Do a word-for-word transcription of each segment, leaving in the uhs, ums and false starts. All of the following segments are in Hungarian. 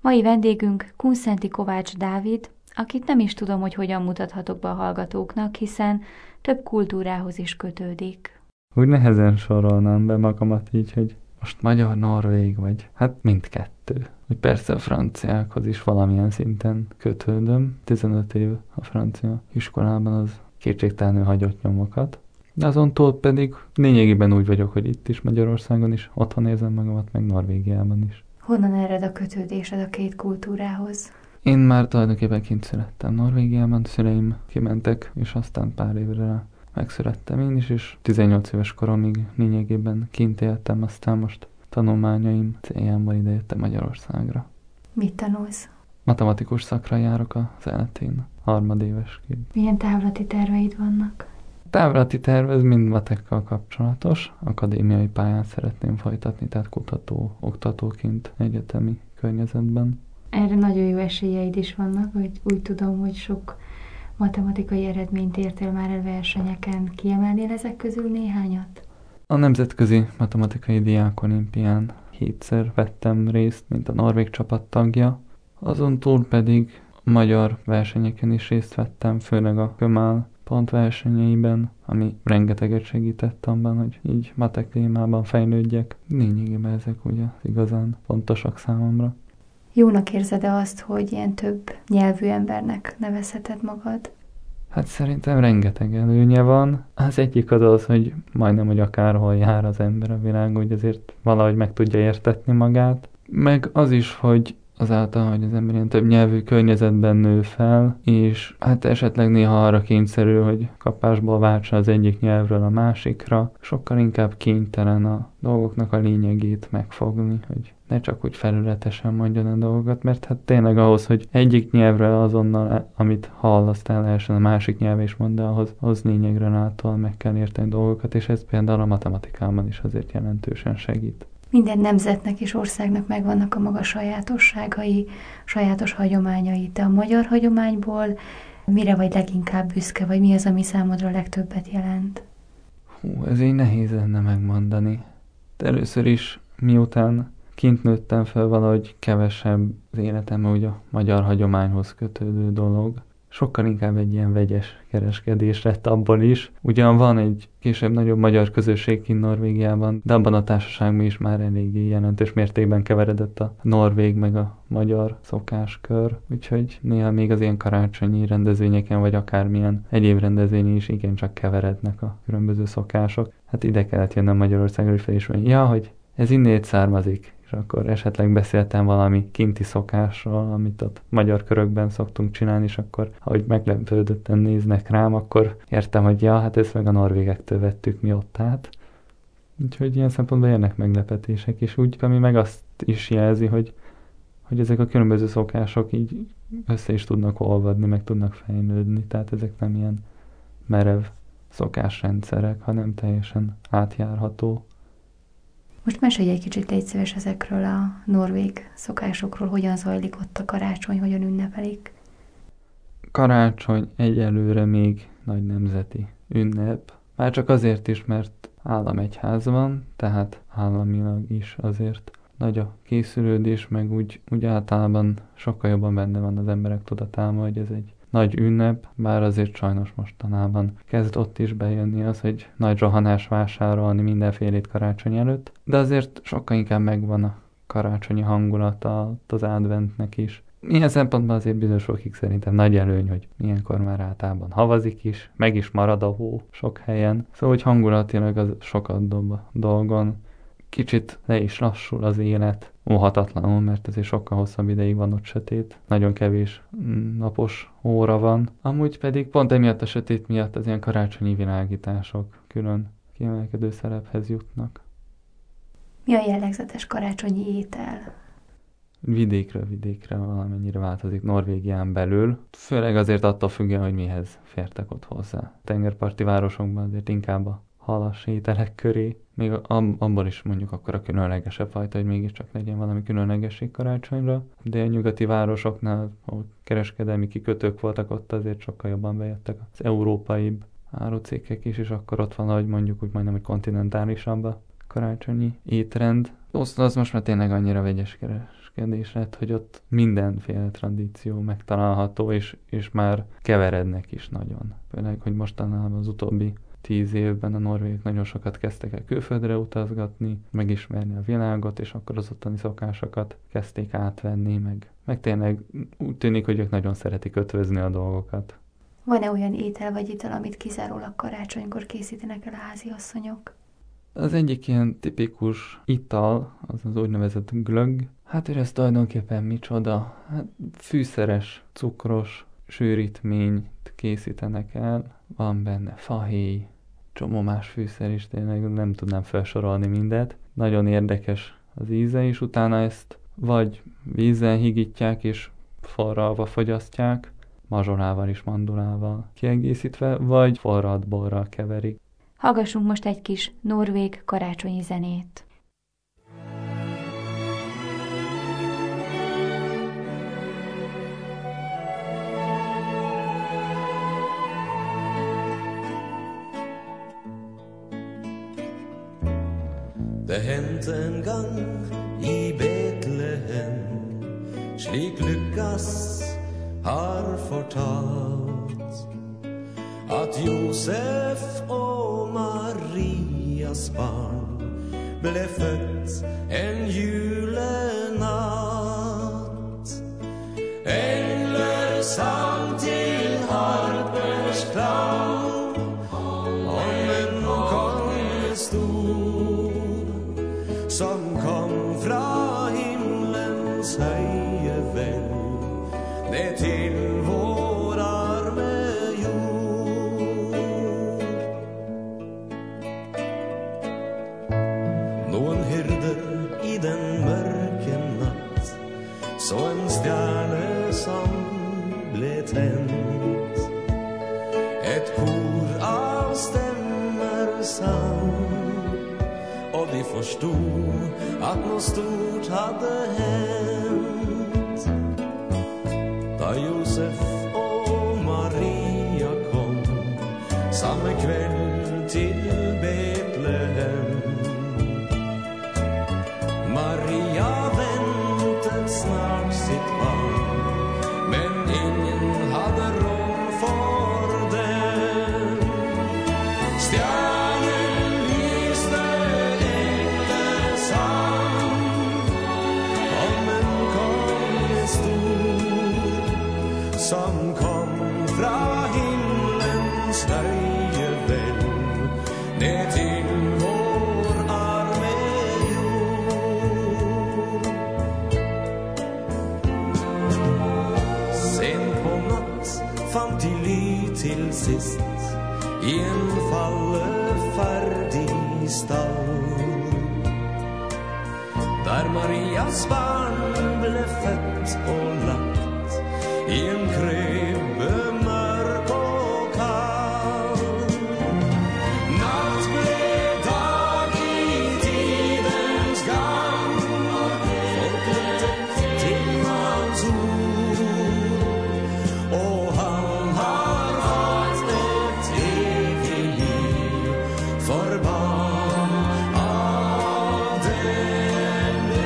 Mai vendégünk Kunszenti Kovács Dávid, akit nem is tudom, hogy hogyan mutathatok be a hallgatóknak, hiszen több kultúrához is kötődik. Úgy nehezen sorolnám be magamat így, hogy most magyar, norvég vagy, hát mindkettő. Úgy persze a franciákhoz is valamilyen szinten kötődöm. tizenöt év a francia iskolában, az kétségtelenül hagyott nyomokat. De azon túl pedig lényegében úgy vagyok, hogy itt is Magyarországon is otthon érzem magamat, meg Norvégiában is. Honnan ered a kötődésed a két kultúrához? Én már tulajdonképpen kint születtem Norvégiában, szüleim kimentek, és aztán pár évre megszülettem én is, és tizennyolc éves koromig lényegében kint éltem, aztán most tanulmányaim céljából idejöttem Magyarországra. Mit tanulsz? Matematikus szakra járok az eltén, harmadévesként. Milyen távlati terveid vannak? Távlati terv, ez mind matekkal kapcsolatos. Akadémiai pályát szeretném folytatni, tehát kutató, oktatóként egyetemi környezetben. Erre nagyon jó esélyeid is vannak, hogy úgy tudom, hogy sok matematikai eredményt értél már el versenyeken. Kiemelnél ezek közül néhányat? A Nemzetközi Matematikai Diákolimpián hétszer vettem részt, mint a norvég csapat tagja. Azon túl pedig a magyar versenyeken is részt vettem, főleg a Kömál pontversenyeiben, ami rengeteget segített abban, hogy így matek témában fejlődjek. Lényegében ezek ugye igazán fontosak számomra. Jónak érzed-e azt, hogy ilyen több nyelvű embernek nevezheted magad? Hát szerintem rengeteg előnye van. Az egyik az az, hogy majdnem, hogy akárhol jár az ember a világon, hogy azért valahogy meg tudja értetni magát. Meg az is, hogy azáltal, hogy az ember ilyen több nyelvű környezetben nő fel, és hát esetleg néha arra kényszerül, hogy kapásból váltsa az egyik nyelvről a másikra, sokkal inkább kénytelen a dolgoknak a lényegét megfogni, hogy ne csak úgy felületesen mondjon a dolgokat, mert hát tényleg ahhoz, hogy egyik nyelvről azonnal, amit hall, aztán lehessen a másik nyelv is mond, de ahhoz, ahhoz lényegre lától meg kell érteni dolgokat, és ez például a matematikában is azért jelentősen segít. Minden nemzetnek és országnak megvannak a maga sajátosságai, sajátos hagyományai. Te a magyar hagyományból mire vagy leginkább büszke, vagy mi az, ami számodra legtöbbet jelent? Hú, ez így nehéz lenne megmondani. De először is, miután kint nőttem fel, valahogy kevesebb az életemben ugye a magyar hagyományhoz kötődő dolog. Sokkal inkább egy ilyen vegyes kereskedés lett abból is. Ugyan van egy később nagyobb magyar közösség kint Norvégiában, de abban a társaságban is már eléggé jelentős mértékben keveredett a norvég meg a magyar szokáskör. Úgyhogy néha még az ilyen karácsonyi rendezvényeken, vagy akármilyen egyéb rendezvényen is igencsak keverednek a különböző szokások. Hát ide kellett jönnöm Magyarországra is felismerni. Ja, hogy ez innét származik. És akkor esetleg beszéltem valami kinti szokásról, amit ott magyar körökben szoktunk csinálni, és akkor, ahogy meglepődötten néznek rám, akkor értem, hogy ja, hát ezt meg a norvégektől vettük mi ott át. Úgyhogy ilyen szempontból jönnek meglepetések, és úgy, ami meg azt is jelzi, hogy, hogy ezek a különböző szokások így össze is tudnak olvadni, meg tudnak fejlődni, tehát ezek nem ilyen merev szokásrendszerek, hanem teljesen átjárható. Most mesélj egy kicsit, légy szíves ezekről a norvég szokásokról, hogyan zajlik ott a karácsony, hogyan ünnepelik. Karácsony egyelőre még nagy nemzeti ünnep. Már csak azért is, mert államegyház van, tehát államilag is azért nagy a készülődés, meg úgy, úgy általában sokkal jobban benne van az emberek tudatában, hogy ez egy nagy ünnep, bár azért sajnos mostanában kezd ott is bejönni az, hogy nagy rohanás vásárolni mindenfélét karácsony előtt, de azért sokkal inkább megvan a karácsonyi hangulata az adventnek is. Ilyen szempontból azért bizonyos fokig szerintem nagy előny, hogy ilyenkor már általában havazik is, meg is marad a hó sok helyen, szóval hogy hangulatilag az sokat dob a dolgon. Kicsit le is lassul az élet, óhatatlanul, mert azért sokkal hosszabb ideig van ott sötét, nagyon kevés napos óra van. Amúgy pedig pont emiatt a sötét miatt az ilyen karácsonyi világítások külön kiemelkedő szerephez jutnak. Mi a jellegzetes karácsonyi étel? Vidékről vidékre valamennyire változik Norvégián belül, főleg azért attól függően, hogy mihez fértek ott hozzá. Tengerparti városokban azért inkább a halas ételek köré, még abból is mondjuk akkor a különlegesebb fajta, hogy mégiscsak legyen valami különlegesség karácsonyra. De a nyugati városoknál, ahol kereskedelmi kikötők voltak, ott azért sokkal jobban bejöttek az európaibb árucikkek is, és akkor ott van, hogy mondjuk úgy majdnem, hogy kontinentálisabb a karácsonyi étrend. Az, az most már tényleg annyira vegyes elhelyezkedés lett, hogy ott mindenféle tradíció megtalálható, és, és már keverednek is nagyon. Főleg, hogy mostanában az utóbbi tíz évben a norvégok nagyon sokat kezdtek el külföldre utazgatni, megismerni a világot, és akkor az ottani szokásokat kezdték átvenni, meg, meg tényleg úgy tűnik, hogy ők nagyon szeretik ötvözni a dolgokat. Van-e olyan étel vagy ital, amit kizárólag karácsonykor készítenek el a háziasszonyok? Az egyik ilyen tipikus ital, az az úgynevezett glögg. Hát, hogy ez tulajdonképpen micsoda? Hát fűszeres, cukros sűrítményt készítenek el. Van benne fahéj, csomó más fűszer is, tényleg nem tudnám felsorolni mindet. Nagyon érdekes az íze is, utána ezt vagy vízzel higítják és forralva fogyasztják, mazsolával és mandulával kiegészítve, vagy forralt borral keverik. Hallgassunk most egy kis norvég karácsonyi zenét. Det hendte en gang i Betlehem, slik Lukas har fortalt, at Josef og Marias barn ble født en julenatt. Engler sang til harpers klang om en konge stor, som kom fra himmelens høye vel ned til vår arme jord. Noen hyrder i den mørke natt så en stjerne som ble tent. Et kor av stemmer sang, og de forstod at noe stort hadde hendt. Da Josef og Maria kom samme kveld til Betlehem, Maria ventet snart sitt barn, men ingen hadde rom for dem. Stjernen lyste etter sang om en konge stor, som kom fra himmelens høye vel ned til vår arme jord. Sent på natt fant de ly til sist i en falleferdig stall, der Marias barn ble født og lagt i en krybbe mørk og kald. Natt ble dag i tidens gang, folk lyttet til hans ord, og han har fått et evig liv for barn av denne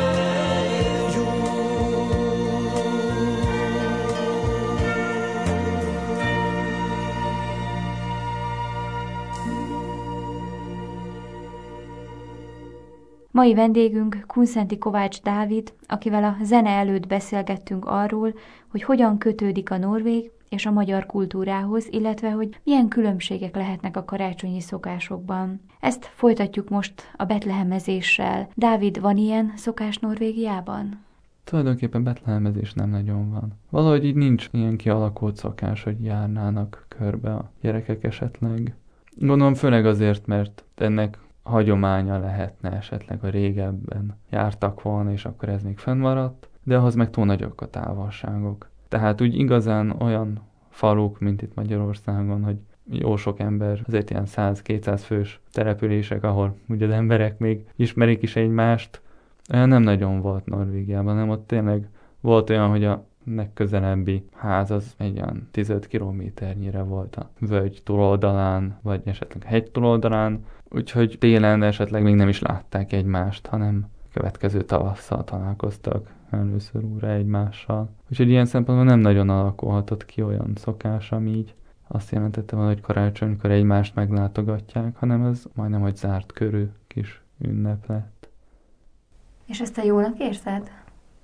Mai vendégünk Kunszenti Kovács Dávid, akivel a zene előtt beszélgettünk arról, hogy hogyan kötődik a norvég és a magyar kultúrához, illetve hogy milyen különbségek lehetnek a karácsonyi szokásokban. Ezt folytatjuk most a betlehemezéssel. Dávid, van ilyen szokás Norvégiában? Tulajdonképpen betlehemezés nem nagyon van. Valahogy így nincs ilyen kialakult szokás, hogy járnának körbe a gyerekek esetleg. Gondolom főleg azért, mert ennek hagyománya lehetne, esetleg a régebben jártak volna, és akkor ez még fennmaradt, de ahhoz meg túl nagyok a távolságok. Tehát úgy igazán olyan faluk, mint itt Magyarországon, hogy jó sok ember, azért ilyen száz-kétszáz fős települések, ahol ugye az emberek még ismerik is egymást, olyan nem nagyon volt Norvégiában, hanem ott tényleg volt olyan, hogy a legközelebbi ház az egy olyan tízöt kilométernyire volt a völgy túloldalán, vagy esetleg a hegy túloldalán, úgyhogy télen esetleg még nem is látták egymást, hanem következő tavasszal találkoztak először újra egymással. Úgyhogy ilyen szempontból nem nagyon alakulhatott ki olyan szokás, ami így azt jelentette volna, hogy karácsonykor egymást meglátogatják, hanem ez majdnem, hogy zárt körű kis ünnep lett. És ezt te jónak érzed?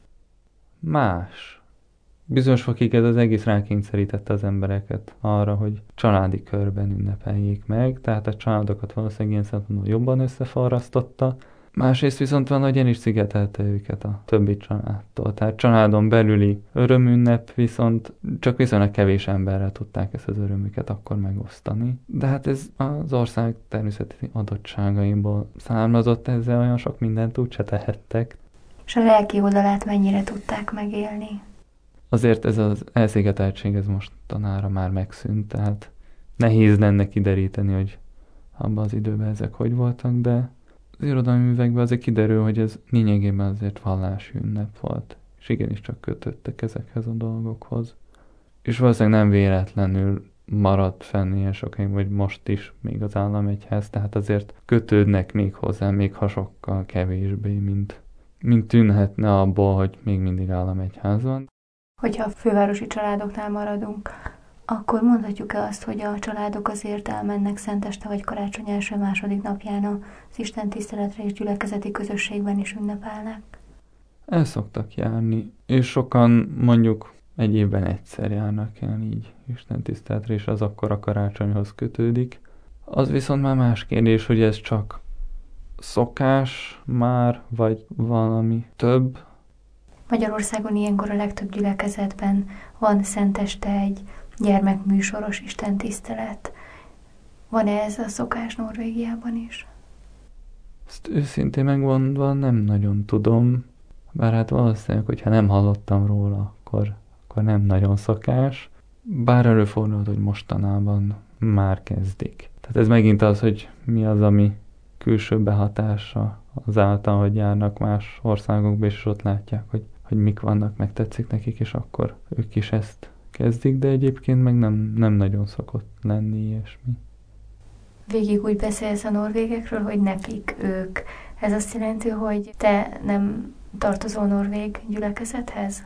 Más. Bizonyos fokig ez az egész rákényszerítette az embereket arra, hogy családi körben ünnepeljék meg, tehát a családokat valószínűleg ilyen szempontból jobban összeforrasztotta. Másrészt viszont van, hogy el is szigetelte őket a többi családtól. Tehát családon belüli örömünnep viszont csak viszonylag kevés emberrel tudták ezt az örömüket akkor megosztani. De hát ez az ország természeti adottságaiból származott, ezzel olyan sok mindent úgyse tehettek. És a lelki oldalát mennyire tudták megélni? Azért ez az elszigeteltség ez mostanára már megszűnt, tehát nehéz lenne kideríteni, hogy abban az időben ezek hogy voltak, de az irodalmi művekben azért kiderül, hogy ez lényegében azért vallási ünnep volt, és igenis csak kötöttek ezekhez a dolgokhoz. És valószínűleg nem véletlenül maradt fenn ilyen sokáig, vagy most is még az államegyház, tehát azért kötődnek még hozzá, még ha sokkal kevésbé, mint, mint tűnhetne abból, hogy még mindig államegyház van. Hogyha a fővárosi családoknál maradunk, akkor mondhatjuk-e azt, hogy a családok azért elmennek szenteste vagy karácsony első-második napján az Isten tiszteletre és gyülekezeti közösségben is ünnepelnek? El szoktak járni, és sokan mondjuk egy évben egyszer járnak el így Isten tiszteletre, és az akkor a karácsonyhoz kötődik. Az viszont már más kérdés, hogy ez csak szokás már, vagy valami több. Magyarországon ilyenkor a legtöbb gyülekezetben van szenteste egy gyermekműsoros istentisztelet. Van-e ez a szokás Norvégiában is? Ezt őszintén megmondva nem nagyon tudom, bár hát valószínűleg, hogyha nem hallottam róla, akkor, akkor nem nagyon szokás. Bár előfordult, hogy mostanában már kezdik. Tehát ez megint az, hogy mi az, ami külső behatása azáltal, hogy járnak más országokba, és ott látják, hogy, hogy mik vannak, meg tetszik nekik, és akkor ők is ezt kezdik, de egyébként meg nem, nem nagyon szokott lenni ilyesmi. Végig úgy beszélsz a norvégekről, hogy nekik ők. Ez azt jelenti, hogy te nem tartozol norvég gyülekezethez?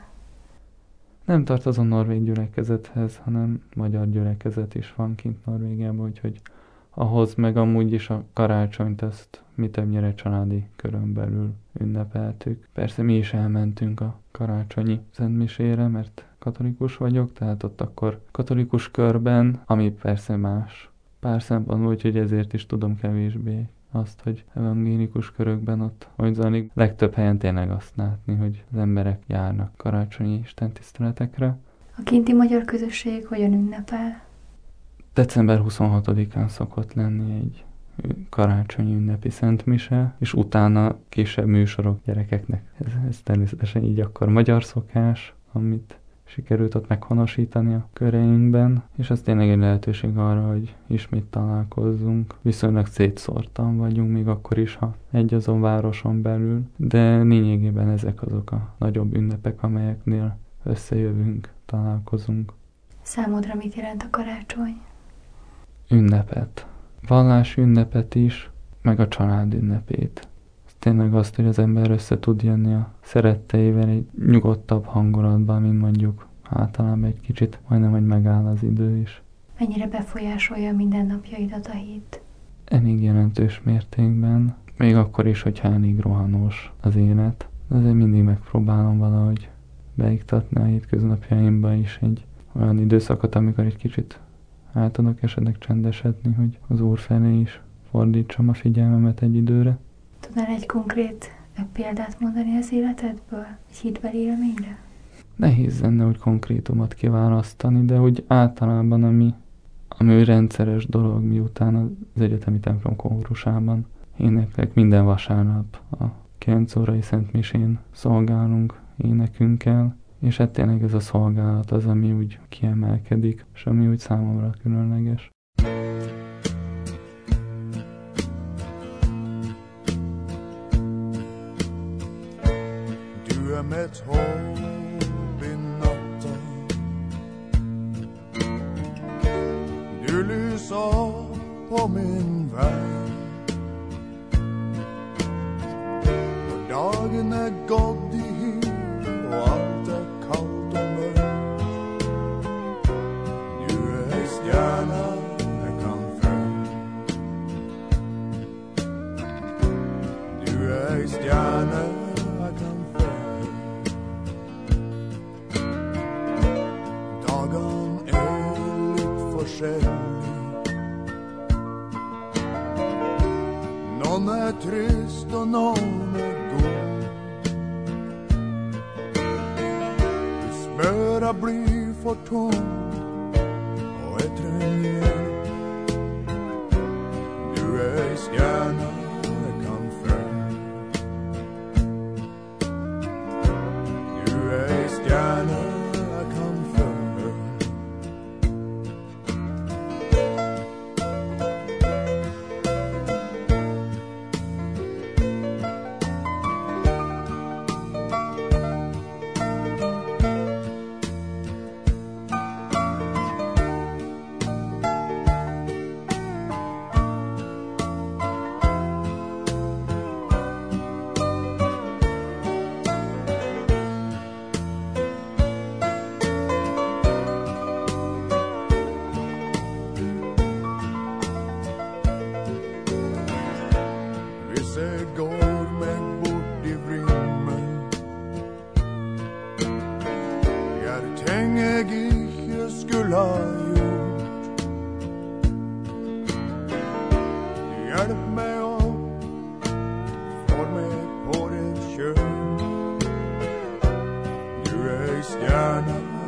Nem tartozom norvég gyülekezethez, hanem magyar gyülekezet is van kint Norvégiában, úgyhogy ahhoz meg amúgy is a karácsonyt azt mi többnyire családi körön belül ünnepeltük. Persze mi is elmentünk a karácsonyi szentmisére, mert katolikus vagyok, tehát ott akkor katolikus körben, ami persze más pár szempontból, úgyhogy ezért is tudom kevésbé azt, hogy evangélikus körökben ott hogy zajlik. Legtöbb helyen tényleg azt látni, hogy az emberek járnak karácsonyi istentiszteletekre. A kinti magyar közösség hogyan ünnepel? december huszonhatodikán szokott lenni egy karácsonyi ünnepi szentmise, és utána kisebb műsorok gyerekeknek. Ez, ez természetesen így akkor magyar szokás, amit sikerült ott meghonosítani a köreinkben, és ez tényleg egy lehetőség arra, hogy ismét találkozzunk. Viszonylag szétszórtan vagyunk, még akkor is, ha egy azon városon belül, de lényegében ezek azok a nagyobb ünnepek, amelyeknél összejövünk, találkozunk. Számodra mit jelent a karácsony? Ünnepet. Vallás ünnepet is, meg a család ünnepét. Tényleg azt, hogy az ember össze tud jönni a szeretteivel egy nyugodtabb hangulatban, mint mondjuk általában egy kicsit, majdnem, hogy megáll az idő is. Mennyire befolyásolja a mindennapjaidat a hit? Elég jelentős mértékben, még akkor is, hogyha elég rohanós az élet. De azért mindig megpróbálom valahogy beiktatni a hétköznapjaimba is egy olyan időszakot, amikor egy kicsit el tudok esetleg csendesedni, hogy az Úr felé is fordítsam a figyelmemet egy időre. Tudnál egy konkrét példát mondani az életedből? Egy hitbeli élményre? Nehéz lenne úgy konkrétumot kiválasztani, de úgy általában, ami, ami rendszeres dolog, miután az egyetemi templom kórusában éneklek minden vasárnap a kilenc órai szentmisén szolgálunk énekünkkel, és hát tényleg ez a szolgálat az, ami úgy kiemelkedik, és ami úgy számomra különleges. Du är mitt hopp i natten. Du lyser på min väg. Och dagen är gått i forskjellig. Noen er trist og noen er god. Hvis smøra blir for tung og jeg trenger hjelp, du er ei stjerne jeg kan følge. Du er ei stjerne jeg kan følge. Hvis jeg går meg bort i vrimmen, gjør ting jeg ikke skulle ha gjort. Hjelp meg opp, får meg på det kjøl. Du er ei stjerne